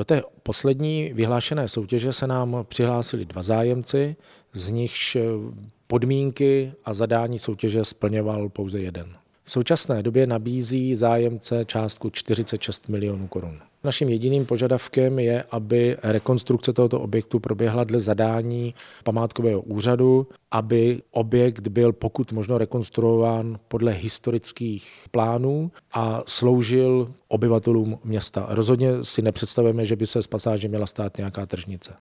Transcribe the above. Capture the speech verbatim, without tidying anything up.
Do té poslední vyhlášené soutěže se nám přihlásili dva zájemci, z nichž podmínky a zadání soutěže splňoval pouze jeden. V současné době nabízí zájemce částku čtyřicet šest milionů korun. Naším jediným požadavkem je, aby rekonstrukce tohoto objektu proběhla dle zadání památkového úřadu, aby objekt byl pokud možno rekonstruován podle historických plánů a sloužil obyvatelům města. Rozhodně si nepředstavujeme, že by se z pasáže měla stát nějaká tržnice.